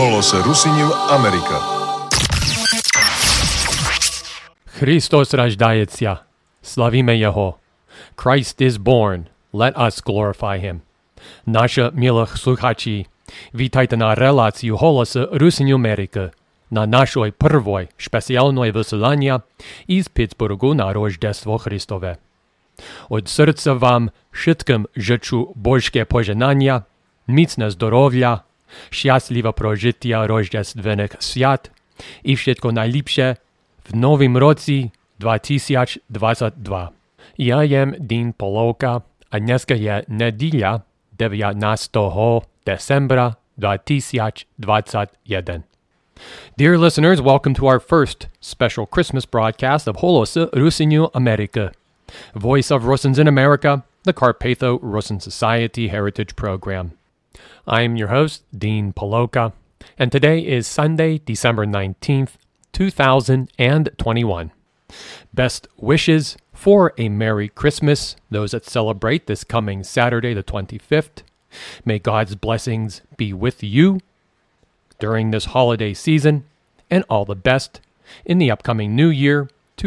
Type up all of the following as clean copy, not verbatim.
Голос Русинів Америка. Христос рождається. Славімо Його. Christ is born. Let us glorify Him. Наші милі слухачі, вітайте на релацію Голосу Русинів Америки на нашої першої спеціальної виселення із Питтсбургу на Рождество Христове. От серця вам všetkým žeču Božské požehnання, міцне здоров'я, щасливе прожиття рождественних свят і všetko найліпше в новім році 2022. Я єм Дін Половка, а днеска є неділя 19 December 2021. Dear listeners, welcome to our first special Christmas broadcast of Голосу Русинів Америки, Voice of Russians in America, the Carpatho-Russian Society Heritage Program. I am your host, Dean Poloka, and today is Sunday, December 19th, 2021. Best wishes for a Merry Christmas, those that celebrate this coming Saturday, the 25th. May God's blessings be with you during this holiday season, and all the best in the upcoming new year,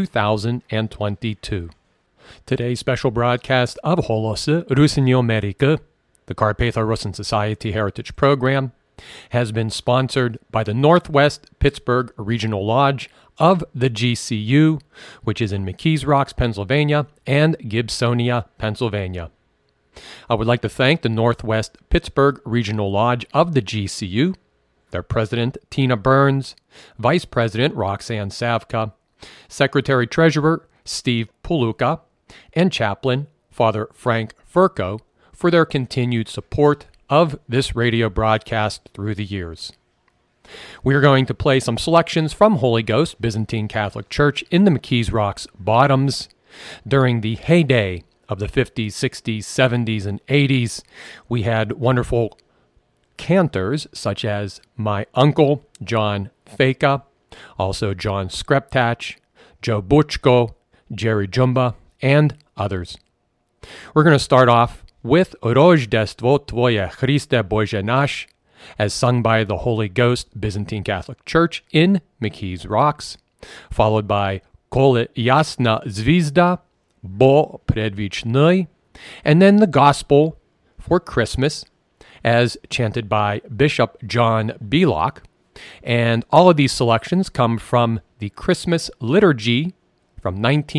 2022. Today's special broadcast of Голосу Русинів Америки, the Carpatho-Russian Society Heritage Program, has been sponsored by the Northwest Pittsburgh Regional Lodge of the GCU, which is in McKees Rocks, Pennsylvania, and Gibsonia, Pennsylvania. I would like to thank the Northwest Pittsburgh Regional Lodge of the GCU, their president, Tina Burns, vice president, Roxanne Savka, secretary-treasurer, Steve Puluka, and chaplain, Father Frank Furco, for their continued support of this radio broadcast through the years. We are going to play some selections from Holy Ghost Byzantine Catholic Church in the McKees Rocks Bottoms. During the heyday of the 50s, 60s, 70s, and 80s, we had wonderful cantors such as my uncle, John Feka, also John Skreptach, Joe Buchko, Jerry Jumba, and others. We're going to start off with Rождество Tvoje Christe Bože Nash, as sung by the Holy Ghost Byzantine Catholic Church in McKees Rocks, followed by Kole Jasna Zvizda, Bo Predvichny, and then the Gospel for Christmas, as chanted by Bishop John Bellock. And all of these selections come from the Christmas Liturgy from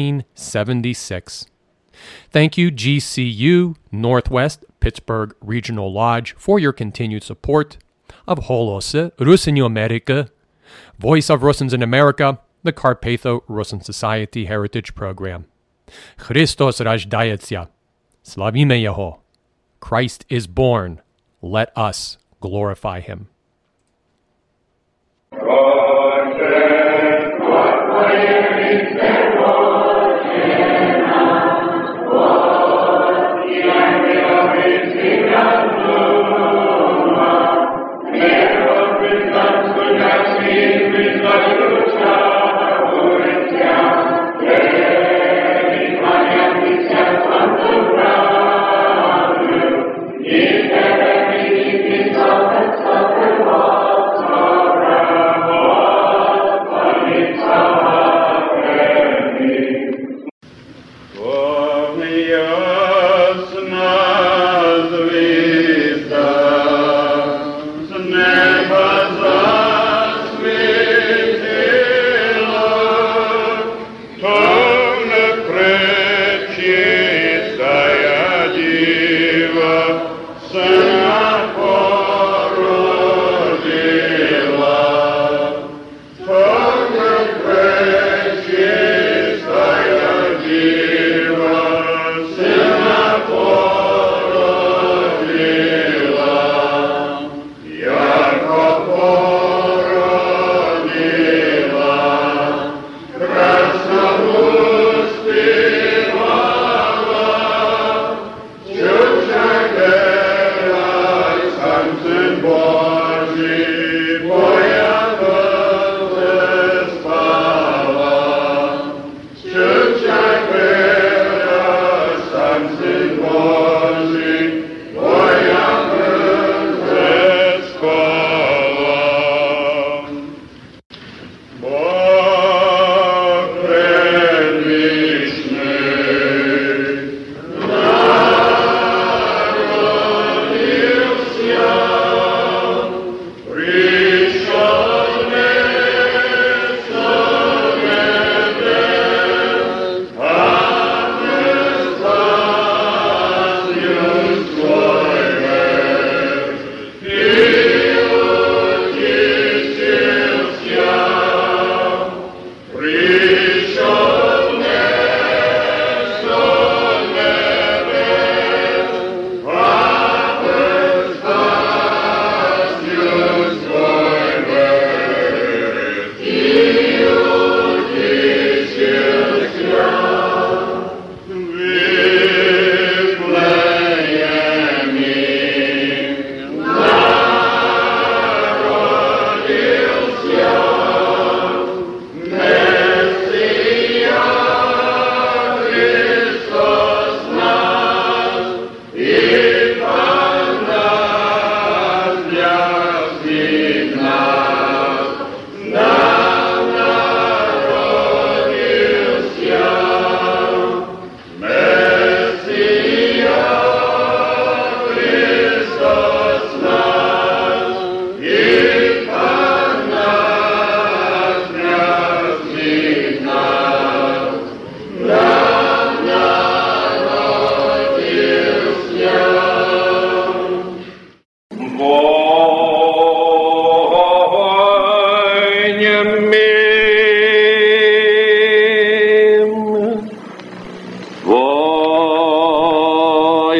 1976. Thank you, GCU Northwest Pittsburgh Regional Lodge, for your continued support of Голосу Русинів Америки, Voice of Russians in America, the Carpatho-Russian Society Heritage Program. Христос рождається. Славімо Його. Christ is born. Let us glorify Him. Say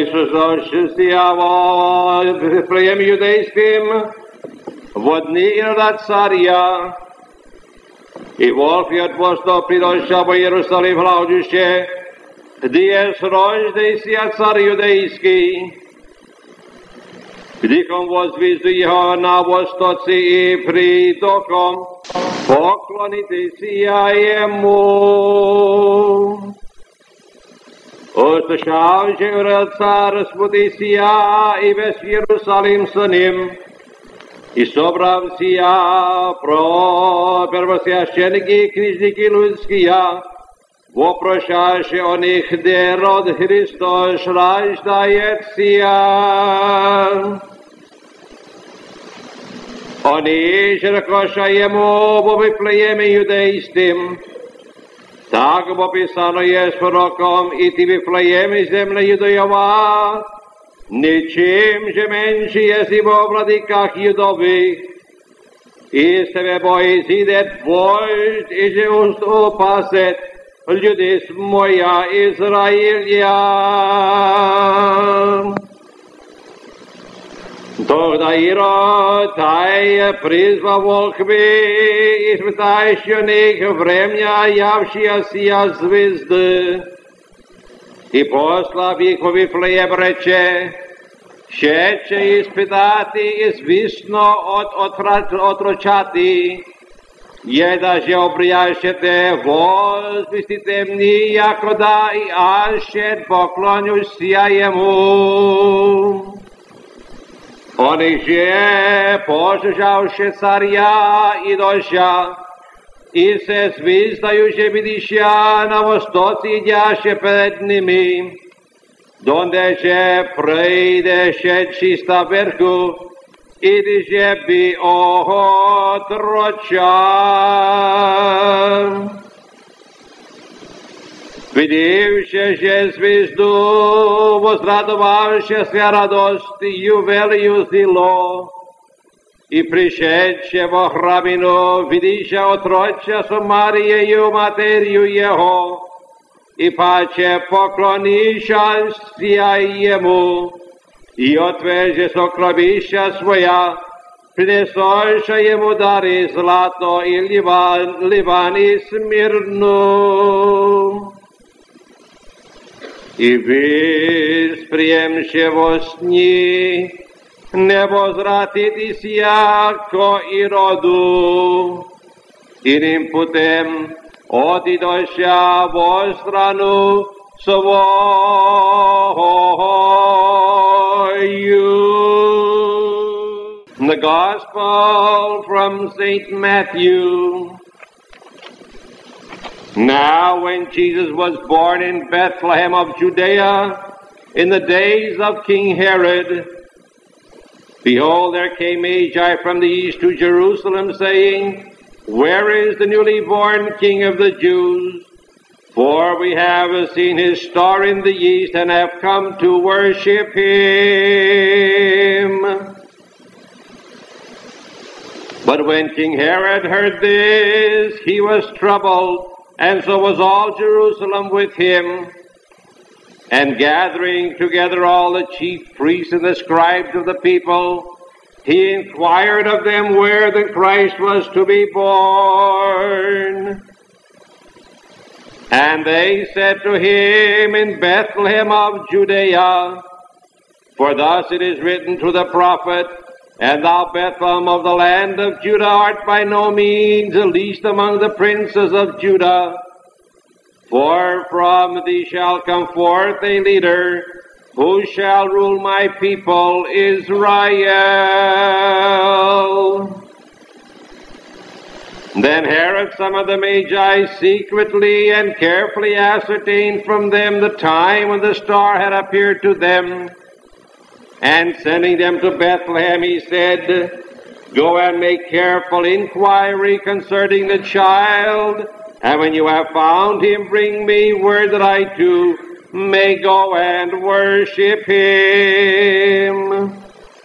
в Вифлееме юдейским, в дни Ирода царя, и волфият восто придоша во Иерусалим глагодуще, где рождайся царь юдейский, Вдихом возвизду его на востоце и притоком, поклонитесь ему. Услышавший царь спутися и весь Иерусалим с ним, и собрався про первосвященники и книжники людские, вопрошаше о них, где род Христос рождается. Они же рекоша ему во Вифлееме юдейским, так описано есть пророком, и ты Вифлееме земля Юдеева, ничем же меньше если во владыках Юдовых, и с тебе изидет вождь, и же упасет люди моя Израиля. Тогда Ирод призвал волхви, испытающих время явшиеся звезды, и послав их в Вифлеем рече, щече испытати и звісно отрочати, даже обрящете возвестите мне, якода и аще поклонюся ему. Они же, пожужавши царя и дождя, и се звездающе видища на востоце, идяще пред ними, донде же пройдеше чисто верху, и же би отрочан. Видевши же звезду, возрадовавшися радостью велию зло, и пришедше во храмину, видиша отроча со Мариею, матерью его, и паче поклонишься ему, и отвеже сокровища своя, принесоша ему дары злато и ливан и смирну. И восприемше во сни, не возвратитесь яко Ироду, иным путем отидоша во страну свою. The Gospel from St. Matthew. Now when Jesus was born in Bethlehem of Judea, in the days of King Herod, behold, there came Magi from the east to Jerusalem, saying, Where is the newly born King of the Jews? For we have seen his star in the east, and have come to worship him. But when King Herod heard this, he was troubled, and so was all Jerusalem with him. And gathering together all the chief priests and the scribes of the people, he inquired of them where the Christ was to be born. And they said to him, In Bethlehem of Judea, for thus it is written to the prophet, And thou, Bethlehem of the land of Judah, art by no means the least among the princes of Judah. For from thee shall come forth a leader, who shall rule my people Israel. Then Herod summoned the Magi secretly, and carefully ascertained from them the time when the star had appeared to them. And sending them to Bethlehem, he said, Go and make careful inquiry concerning the child, and when you have found him, bring me word that I too may go and worship him.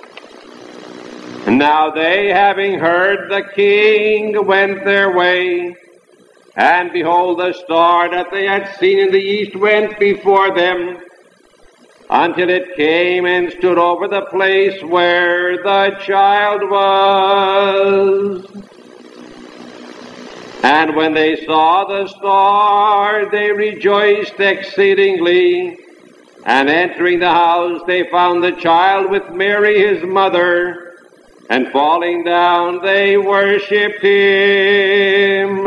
Now they, having heard the king, went their way, and behold, the star that they had seen in the east went before them, until it came and stood over the place where the child was. And when they saw the star, they rejoiced exceedingly. And entering the house, they found the child with Mary his mother. And falling down, they worshipped him.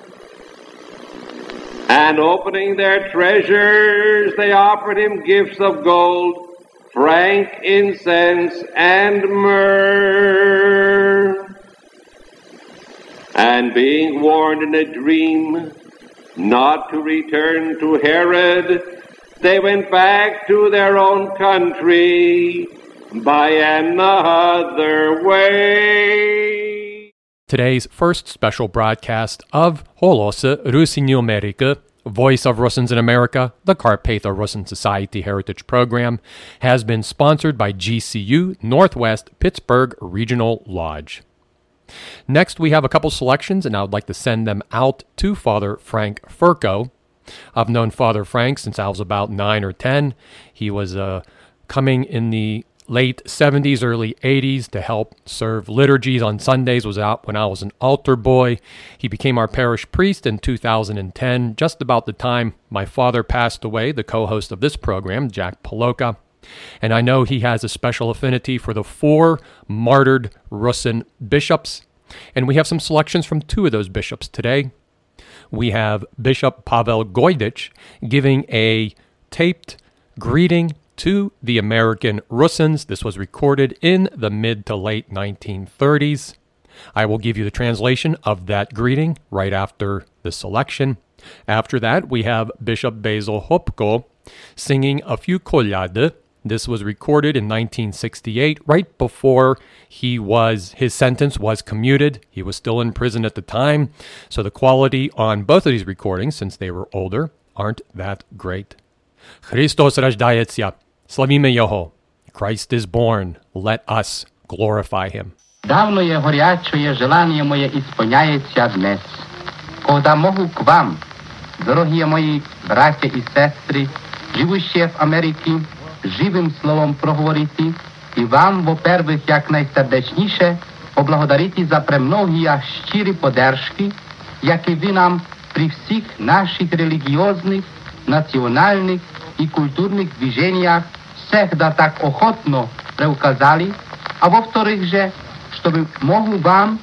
And opening their treasures, they offered him gifts of gold, frankincense, and myrrh. And being warned in a dream not to return to Herod, they went back to their own country by another way. Today's first special broadcast of Holosy Rusinio America, Voice of Russians in America, the Carpatho Russian Society Heritage Program, has been sponsored by GCU Northwest Pittsburgh Regional Lodge. Next, we have a couple selections, and I would like to send them out to Father Frank Furco. I've known Father Frank since I was about 9 or 10. He was coming in the late 70s, early 80s to help serve liturgies on Sundays. Was out when I was an altar boy. He became our parish priest in 2010, just about the time my father passed away, the co-host of this program, Jack Paloka. And I know he has a special affinity for the 4 martyred Rusin bishops. And we have some selections from 2 of those bishops today. We have Bishop Pavel Goydich giving a taped greeting to the American Russins. This was recorded in the mid to late 1930s. I will give you the translation of that greeting right after the selection. After that, we have Bishop Basil Hopko singing a few kolyady. This was recorded in 1968, right before his sentence was commuted. He was still in prison at the time, so the quality on both of these recordings, since they were older, aren't that great. Christos рождается, славíme Його. Christ is born, let us glorify him. Давное горячее желание мое исполняется днес, когда могу к вам, дорогие мои братья и сестры, живущие в Америке, живим словом проговорити і вам, во-первых, як найсердечніше поблагодарити за премногі щирі подержки, які ви нам при всіх наших релігіозних, національних і культурних движениях всегда так охотно преуказали, а во-вторых же, чтобы могу вам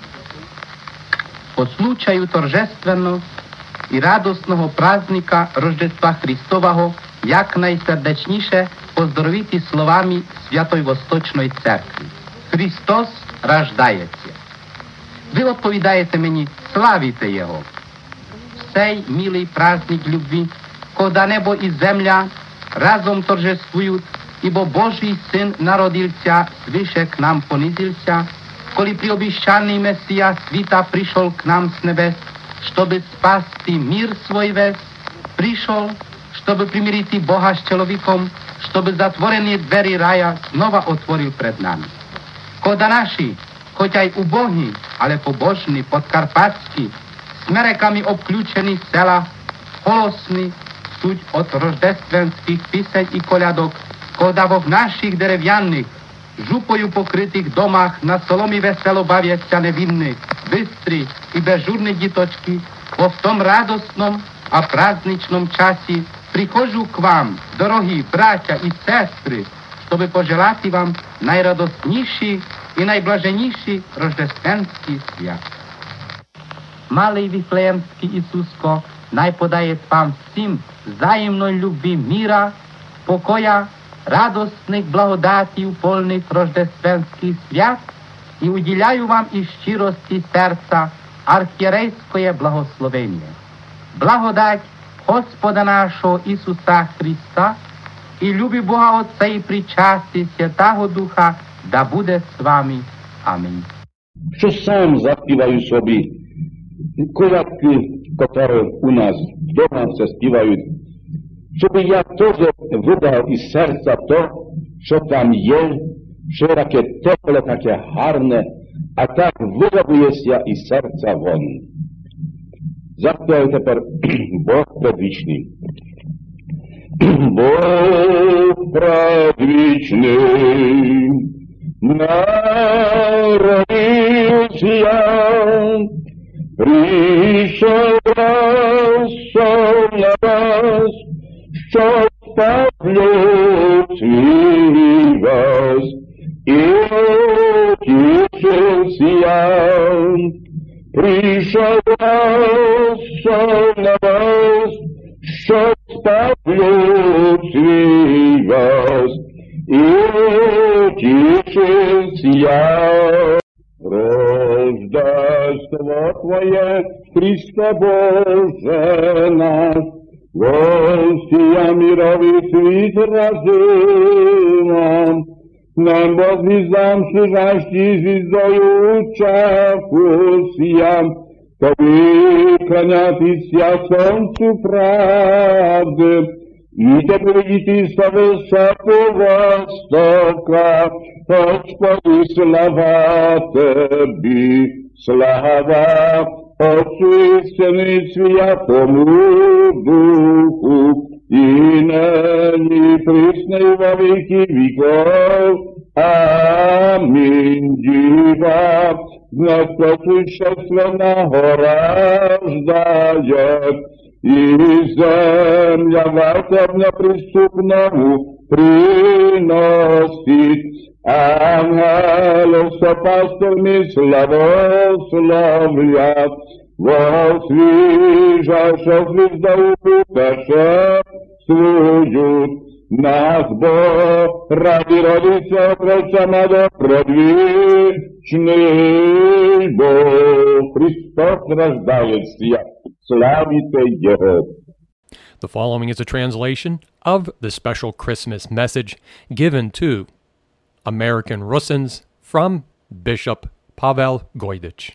по случаю торжественного і радостного праздника Рождества Христового як найсердечніше поздоровити словами Святої Восточної Церкви. Христос рождається. Ви відповідаєте мені, славіте Його. В цей милий праздник любви, коли небо і земля разом торжествують, ибо Божий Син народився, свише к нам понизился, коли приобещанный Мессия світа пришел к нам с небес, чтобы спасти мир свой весь, пришел, чтобы примирить Бога с человеком, чтобы затворені двері рая снова отворив перед нами. Кода наші, хоча й убогі, але побожні, подкарпатські, смереками обключені села, голосні, суть от рождественських пісень і колядок, кода в наших дерев'яних, жупою покритих домах на соломі весело бавяться невинні, бистрі і безжурні діточки, в том радостном, а праздничном часі приходжу к вам, дорогі браття і сестри, щоб пожелати вам найрадосніші і найблаженніші рождественські свята. Малий Вифлеємський Ісуско найподає вам всім взаємної любві міра, покоя, радостних благодатів повних рождественських свят і уділяю вам із щирості серця архієрейське благословення. Благодать Господа нашого Ісуса Христа і любі Бога Отця і причасті Святого Духа да буде з вами. Амінь. Що сам заспіваю собі, колядки, які у нас вдома все співають, щоб я теж видав із серця то, що там є, що таке тепле, таке гарне, а так виявується із серця вон. Заспіваю тепер Бог предвічний. Бог wiecznym. Narodził Jan, przyszedł na was, щоб спаслюці вас, і утішився Ян. Прийшов на вас, щоб спаслюці вас, і утішився Ян. Рождество Твоє, Христе Боже наш, Гостя мировий світ разимом, небо звіздам служащі звіздою чахусям, тобі кланятися сонцю правди, і тебе видіти з високого востока, Господи, слава Тобі, слава Отцу і Сину і Святому Духу, і нині присно і во віки віков. Амінь. Діва, днес просвященного рождає, і земля ватер неприступному приносить. Ангелов со пастырми славословлят, возвижавши звездою путешествуют. Нас Бог ради родиться прочама до предвечный Бог. Христос рождается, славите Его. The following is a translation of the special Christmas message given to American Russins from Bishop Pavel Goydich.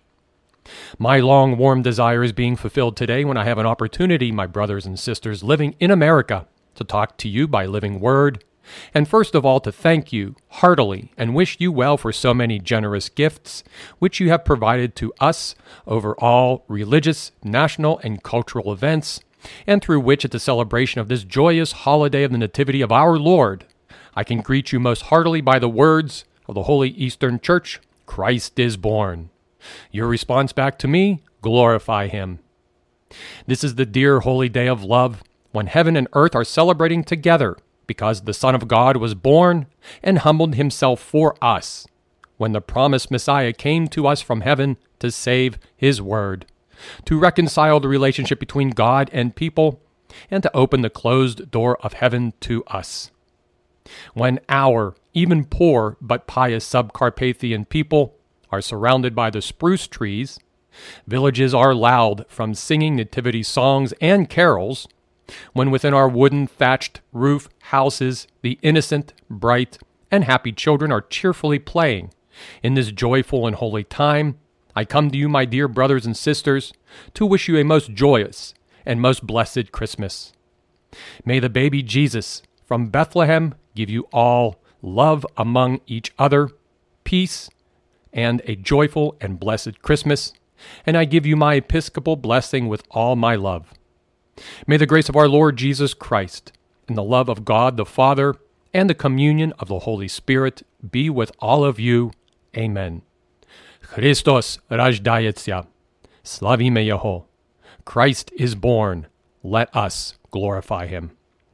My long, warm desire is being fulfilled today when I have an opportunity, my brothers and sisters living in America, to talk to you by living word, and first of all to thank you heartily and wish you well for so many generous gifts which you have provided to us over all religious, national, and cultural events, and through which at the celebration of this joyous holiday of the Nativity of our Lord, I can greet you most heartily by the words of the Holy Eastern Church, Christ is born. Your response back to me, glorify Him. This is the dear holy day of love, when heaven and earth are celebrating together, because the Son of God was born and humbled Himself for us, when the promised Messiah came to us from heaven to save His word, to reconcile the relationship between God and people, and to open the closed door of heaven to us. When our, even poor but pious Subcarpathian people are surrounded by the spruce trees, villages are loud from singing nativity songs and carols, when within our wooden thatched roof houses the innocent, bright, and happy children are cheerfully playing, in this joyful and holy time, I come to you, my dear brothers and sisters, to wish you a most joyous and most blessed Christmas. May the baby Jesus from Bethlehem give you all love among each other, peace, and a joyful and blessed Christmas, and I give you my episcopal blessing with all my love. May the grace of our Lord Jesus Christ, and the love of God the Father, and the communion of the Holy Spirit be with all of you. Amen. Christos рождается. Slavíme Jeho. Christ is born. Let us glorify Him.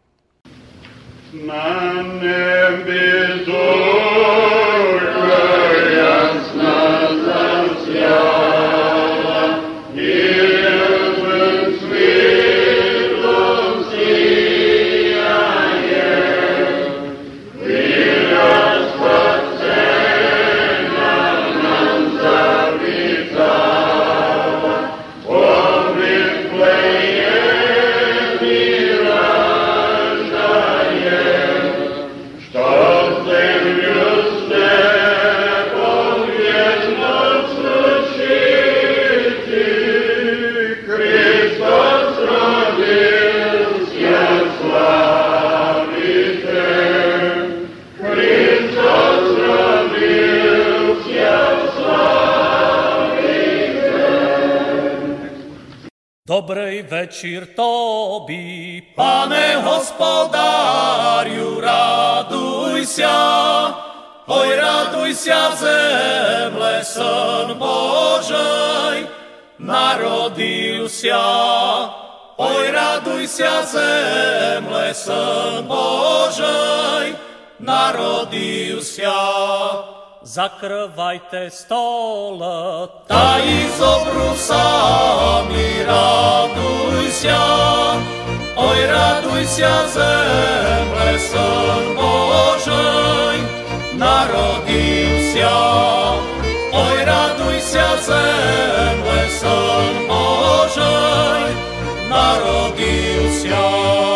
Na nebi zorka jasna zasjala, Jezus svijetlom sijaje, Vira spasenja nam zavitala, obitleje miraždaje, što zemlju s nebom vječno srušiti, Hristos rodился, slavite, Hristos rodился, slavite. Добрий вечір тобі, пане господарю, радуйся, radujся zemle, Syn Božej narodился. Oj, radujся zemle, Syn Božej narodился. Закривайте стола та із обрусами радуйся. Ой, радуйся земле, Син Божий народився. Ой, радуйся земле, Син Божий народився.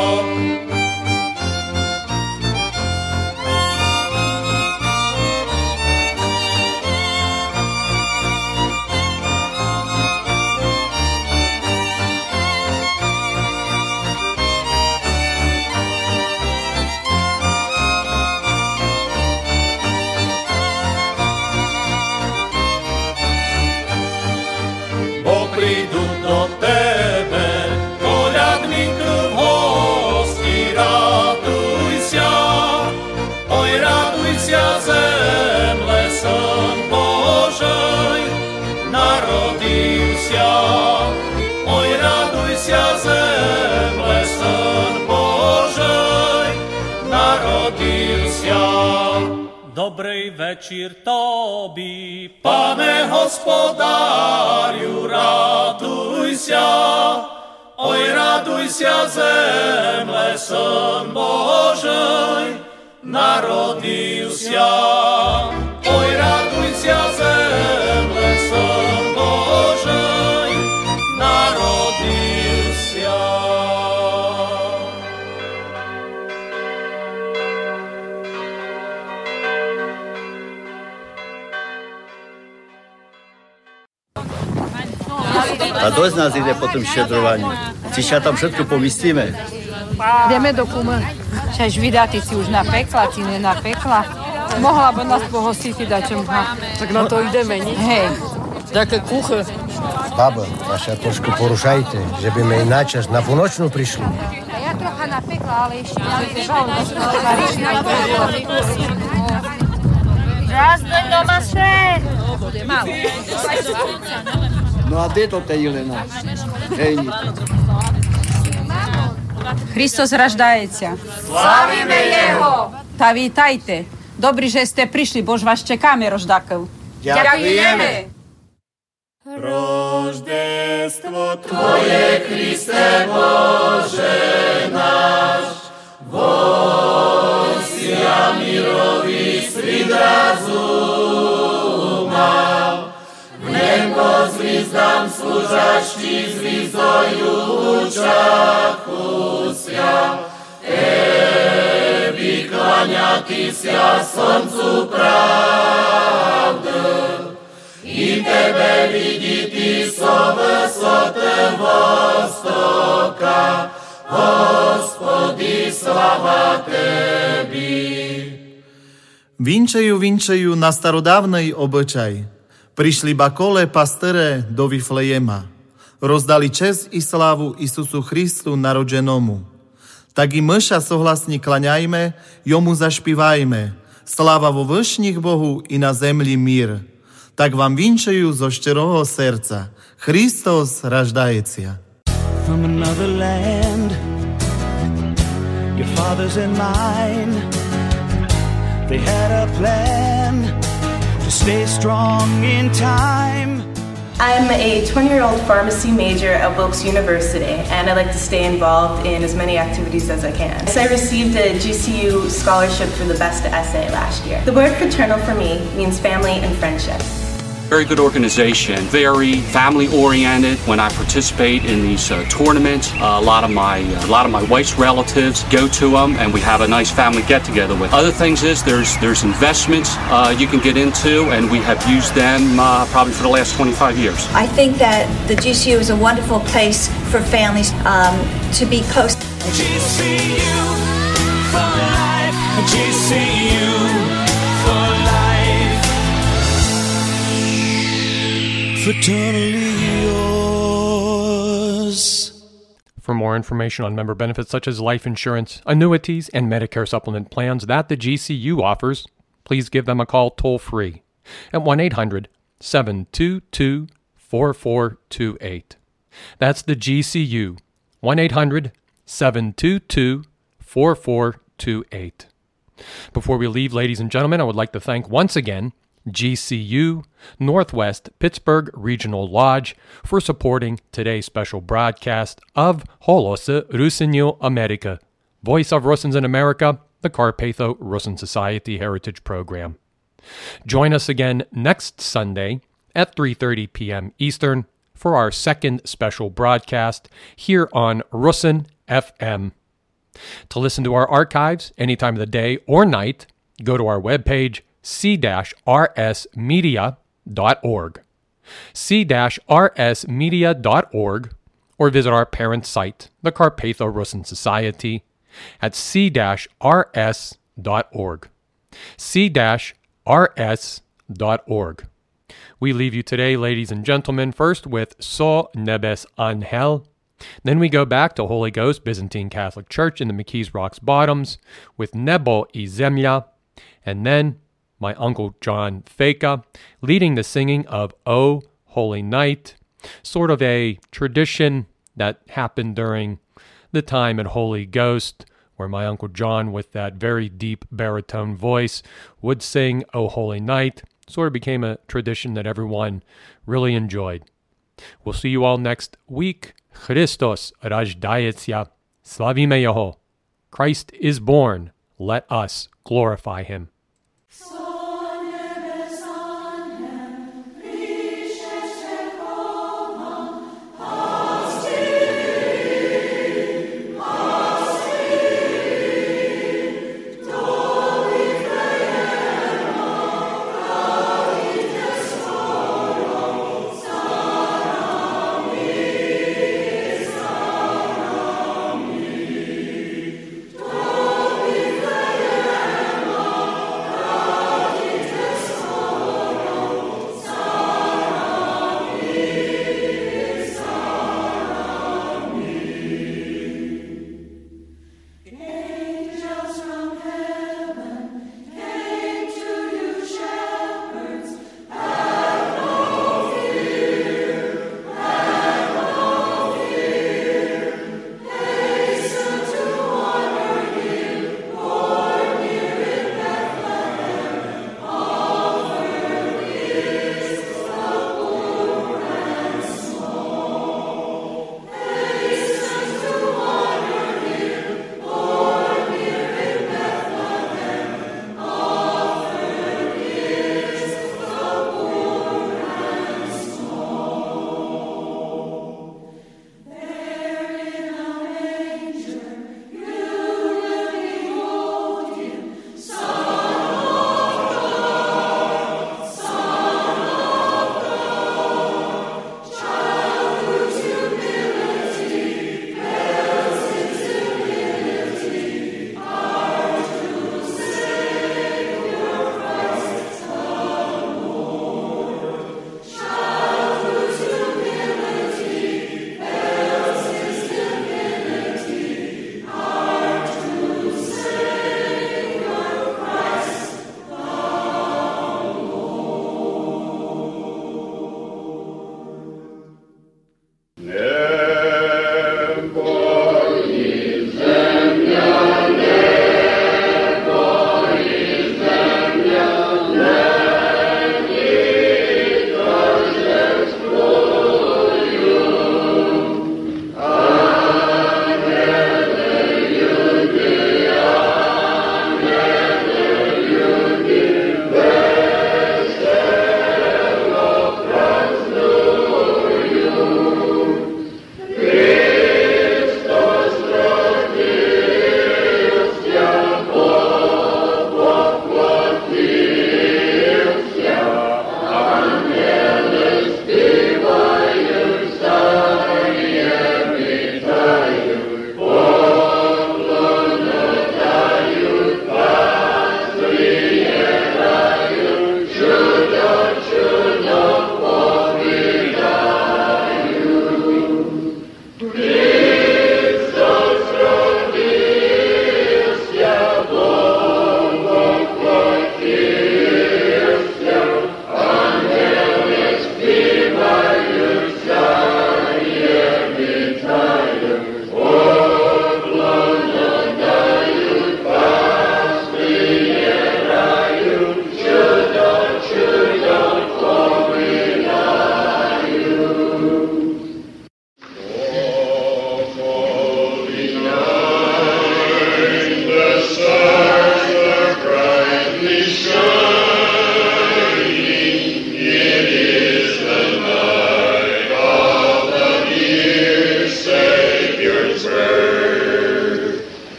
Прийдуть до тебе, колядники в гості, радуйся, ой, радуйся, земле, Син Божий народився, ой, радуйся, земле, Син Божий народився. Добрий вечір тобі, пане господарю, радуйся, ой, радуйся, земле, Син Божий народився, ой, радуйся, земле, Син Божий народився. A dosť nás ide po tom štedrovaní. Čiže tam všetko pomyslíme. Ideme do kuma. Čaž vydá, ty si už napekla, ty nenapekla. Mohla by nás pohostiť dačom. Tak na to ideme, nie? Hej. Také kuchy. Babo, vaša trošku porušajte, že by my načas na ponočnú prišli. A ja trocha napekla, ale ešte Zazdoň doma svet. Bude malo. No a kde to tej Jelena? Hejni. Hristos raždajecia. Slavíme Jeho. Tá vítajte. Dobrý, že ste prišli, bož vás čekáme, roždákov. Ďakujeme. Рождество Твое, Христе Боже наш, Божья мировый свет разума, в небо звездам служащий звездою лучахуся, Тебе кланятися солнцу правды, и Тебе видит со высоты востока, Господи, слава Теби. Vinčejú na starodávnej obyčaj. Prišli bakole pastere do Viflejema. Rozdali česť i slávu Isusu Christu narodženomu. Tak i my sa souhlasne klaňajme, jomu zašpívajme. Sláva vo vyšných Bohu i na zemli mír. Tak vám vinčujú zo štěroho srdca. Hristos raždajecia. From another land, your fathers and mine, they had a plan to stay strong in time. I'm a 20-year-old pharmacy major at Wilkes University, and I like to stay involved in as many activities as I can. So I received a GCU scholarship for the best essay last year. The word fraternal for me means family and friendship. Very good organization, very family-oriented. When I participate in these tournaments, a lot of my wife's relatives go to them, and we have a nice family get-together with. Other things is there's investments you can get into, and we have used them probably for the last 25 years. I think that the GCU is a wonderful place for families to be close. GCU for life, GCU for life. Fraternally yours. For more information on member benefits such as life insurance, annuities, and Medicare supplement plans that the GCU offers, please give them a call toll-free at 1-800-722-4428. That's the GCU, 1-800-722-4428. Before we leave, ladies and gentlemen, I would like to thank once again GCU Northwest Pittsburgh Regional Lodge for supporting today's special broadcast of Holosy Rusynų Amerika, Voice of Rusyns in America, the Carpatho-Rusyn Society Heritage Program. Join us again next Sunday at 3:30 p.m. Eastern for our second special broadcast here on Rusyn FM. To listen to our archives any time of the day or night, go to our webpage, c-rsmedia.org. c-rsmedia.org, or visit our parent site, the Carpatho-Rusyn Society, at c-rs.org. c-rs.org. We leave you today, ladies and gentlemen, first with So Nebes Angel. Then we go back to Holy Ghost Byzantine Catholic Church in the McKees Rocks Bottoms with Nebo I Zemlya, and then my Uncle John Feka leading the singing of O Holy Night, sort of a tradition that happened during the time at Holy Ghost, where my Uncle John, with that very deep baritone voice, would sing O Holy Night. Sort of became a tradition that everyone really enjoyed. We'll see you all next week. Christos Rajdayetsya. Slavime Yeho. Christ is born. Let us glorify him.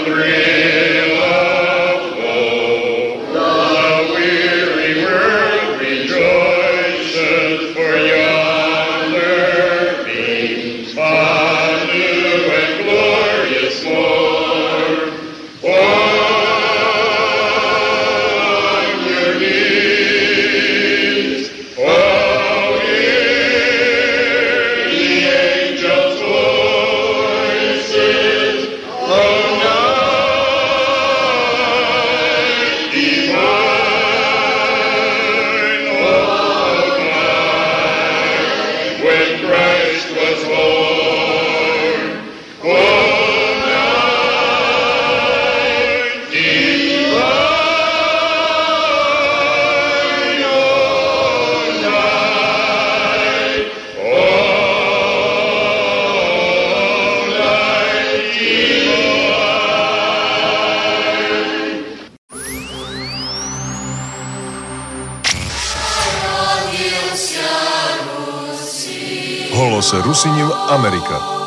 thrill of hope. The weary world rejoices, for yonder beams a new and glorious morn. On your knees, oh, hear the angels' voices, oh, night divine, oh, night, when Christ was born, oh, night divine, oh, night, oh, night Голос Русинів Америка.